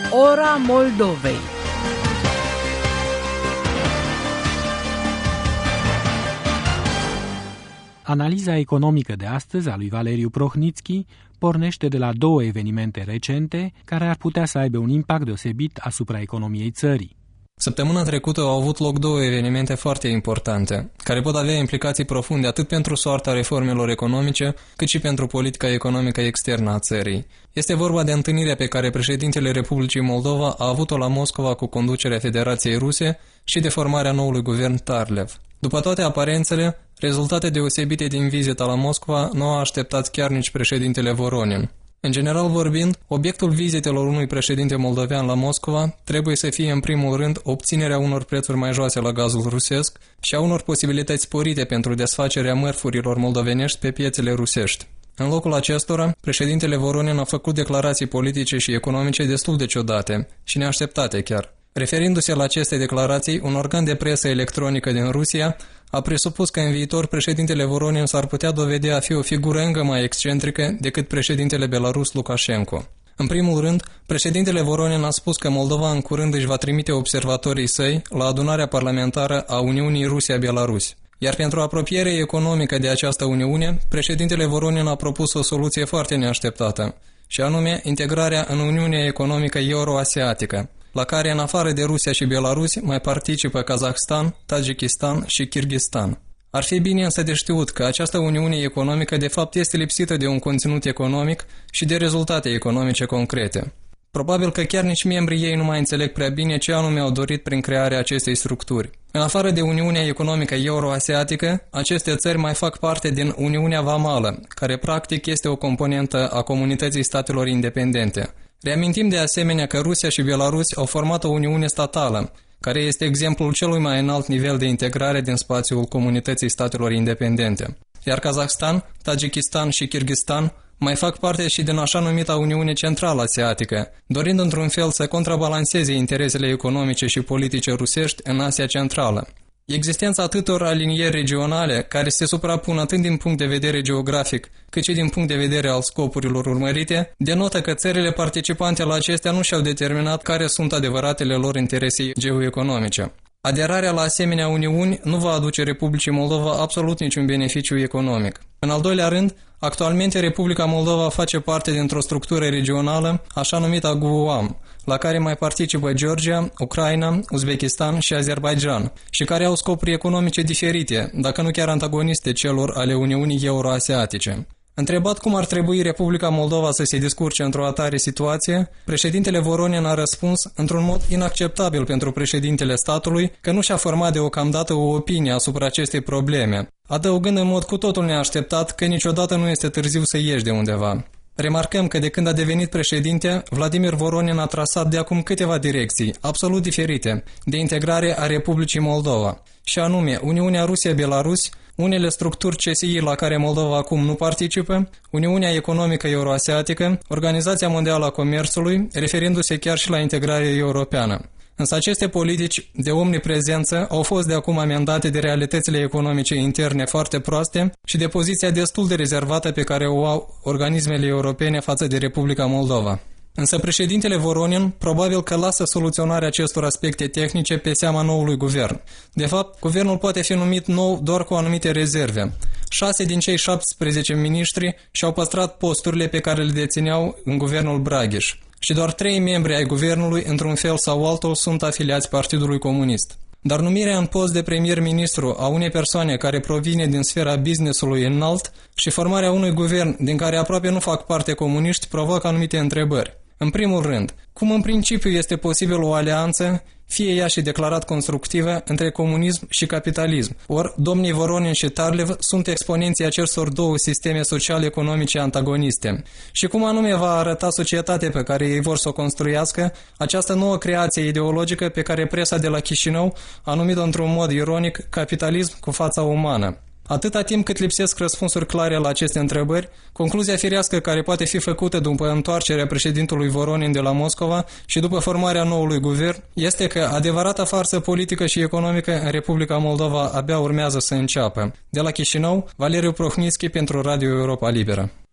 Ora Moldovei. Analiza economică de astăzi a lui Valeriu Prohnitski pornește de la două evenimente recente care ar putea să aibă un impact deosebit asupra economiei țării. Săptămâna trecută au avut loc două evenimente foarte importante, care pot avea implicații profunde atât pentru soarta reformelor economice, cât și pentru politica economică externă a țării. Este vorba de întâlnirea pe care președintele Republicii Moldova a avut-o la Moscova cu conducerea Federației Ruse și de formarea noului guvern Tarlev. După toate aparențele, rezultate deosebite din vizita la Moscova nu a așteptat chiar nici președintele Voronin. În general vorbind, obiectul vizitelor unui președinte moldovean la Moscova trebuie să fie în primul rând obținerea unor prețuri mai joase la gazul rusesc și a unor posibilități sporite pentru desfacerea mărfurilor moldovenești pe piețele rusești. În locul acestora, președintele Voronin a făcut declarații politice și economice destul de ciudate și neașteptate chiar. Referindu-se la aceste declarații, un organ de presă electronică din Rusia a presupus că în viitor președintele Voronin s-ar putea dovedi a fi o figură încă mai excentrică decât președintele Belarus Lukashenko. În primul rând, președintele Voronin a spus că Moldova în curând își va trimite observatorii săi la adunarea parlamentară a Uniunii Rusia-Belarus. Iar pentru apropierea economică de această Uniune, președintele Voronin a propus o soluție foarte neașteptată, și anume integrarea în Uniunea Economică Euroasiatică, la care, în afară de Rusia și Belarus, mai participă Kazahstan, Tajikistan și Kyrgyzstan. Ar fi bine însă de știut că această uniune economică de fapt este lipsită de un conținut economic și de rezultate economice concrete. Probabil că chiar nici membrii ei nu mai înțeleg prea bine ce anume au dorit prin crearea acestei structuri. În afară de Uniunea Economică Euroasiatică, aceste țări mai fac parte din Uniunea Vamală, care practic este o componentă a Comunității Statelor Independente. Reamintim de asemenea că Rusia și Belarus au format o uniune statală, care este exemplul celui mai înalt nivel de integrare din spațiul Comunității Statelor Independente. Iar Kazahstan, Tajikistan și Kyrgyzstan mai fac parte și din așa numita Uniune Centrală Asiatică, dorind într-un fel să contrabalanceze interesele economice și politice rusești în Asia Centrală. Existența atâtor alinieri regionale, care se suprapun atât din punct de vedere geografic, cât și din punct de vedere al scopurilor urmărite, denotă că țările participante la acestea nu și-au determinat care sunt adevăratele lor interese geoeconomice. Aderarea la asemenea uniuni nu va aduce Republicii Moldova absolut niciun beneficiu economic. În al doilea rând, actualmente Republica Moldova face parte dintr-o structură regională, așa numită GUAM, la care mai participă Georgia, Ucraina, Uzbekistan și Azerbaidjan, și care au scopuri economice diferite, dacă nu chiar antagoniste celor ale Uniunii Euroasiatice. Întrebat cum ar trebui Republica Moldova să se descurce într-o atare situație, președintele Voronin a răspuns într-un mod inacceptabil pentru președintele statului că nu și-a format deocamdată o opinie asupra acestei probleme, adăugând în mod cu totul neașteptat că niciodată nu este târziu să ieși de undeva. Remarcăm că de când a devenit președinte, Vladimir Voronin a trasat de acum câteva direcții, absolut diferite, de integrare a Republicii Moldova, și anume Uniunea Rusia-Belarus, unele structuri CSI la care Moldova acum nu participă, Uniunea Economică Euroasiatică, Organizația Mondială a Comerțului, referindu-se chiar și la integrarea europeană. Însă aceste politici de omniprezență au fost de acum amendate de realitățile economice interne foarte proaste și de poziția destul de rezervată pe care o au organismele europene față de Republica Moldova. Însă președintele Voronin probabil că lasă soluționarea acestor aspecte tehnice pe seama noului guvern. De fapt, guvernul poate fi numit nou doar cu anumite rezerve. 6 din cei 17 miniștri și-au păstrat posturile pe care le dețineau în guvernul Braghiș. Și doar 3 membri ai guvernului, într-un fel sau altul, sunt afiliați Partidului Comunist. Dar numirea în post de premier-ministru a unei persoane care provine din sfera business-ului înalt și formarea unui guvern din care aproape nu fac parte comuniști provoacă anumite întrebări. În primul rând, cum în principiu este posibil o alianță, fie ea și declarat constructivă, între comunism și capitalism? Ori, domnii Voronin și Tarlev sunt exponenții acestor două sisteme social-economice antagoniste. Și cum anume va arăta societatea pe care ei vor să o construiască această nouă creație ideologică pe care presa de la Chișinău a numit-o într-un mod ironic capitalism cu fața umană? Atâta timp cât lipsesc răspunsuri clare la aceste întrebări, concluzia firească care poate fi făcută după întoarcerea președintelui Voronin de la Moscova și după formarea noului guvern este că adevărata farsă politică și economică în Republica Moldova abia urmează să înceapă. De la Chișinău, Valeriu Prohnitski pentru Radio Europa Liberă.